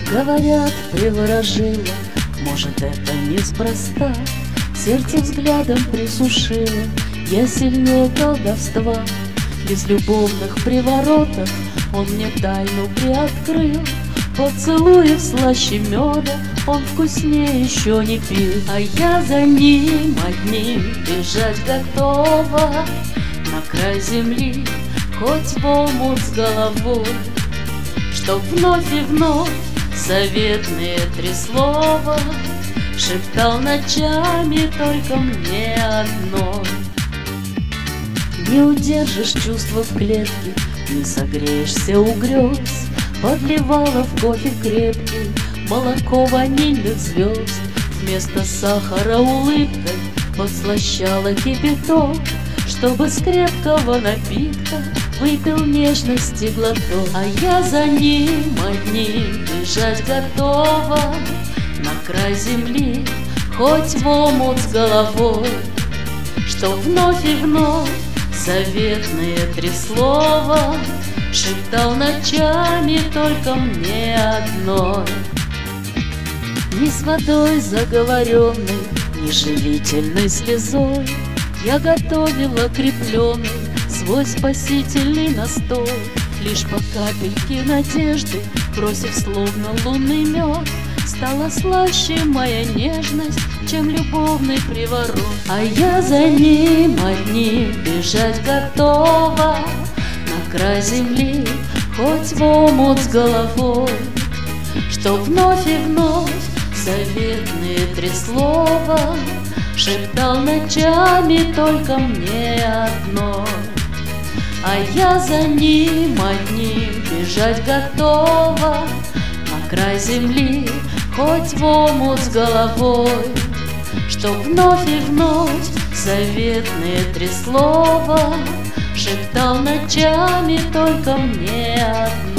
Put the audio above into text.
Говорят, приворожила, может, это неспроста. Сердце взглядом присушило, я сильнее колдовства. Без любовных приворотов он мне тайну приоткрыл. Поцелуев слаще меда, он вкуснее еще не пил. А я за ним одним бежать готова, на край земли, хоть в омут с головой, чтоб вновь и вновь заветные три слова шептал ночами только мне одной. Не удержишь чувства в клетке, не согреешься у грез. Подливала в кофе крепкий молоко ванильных звезд. Вместо сахара улыбкой подслащала кипяток, чтобы с крепкого напитка выпил нежности глоток. А я за ним одним бежать готова, на край земли, хоть в омут с головой, что вновь и вновь заветные три слова шептал ночами только мне одной. Ни с водой заговоренной, ни живительной слезой я готовила крепленный свой спасительный настой. Лишь по капельке надежды, бросив словно лунный мед, стала слаще моя нежность, чем любовный приворот. А я за ним одним бежать готова, на край земли, хоть в омут с головой, что вновь и вновь заветные три слова шептал ночами только мне одной. А я за ним одним бежать готова, на край земли, хоть в омут с головой, что вновь и вновь заветные три слова шептал ночами только мне одной.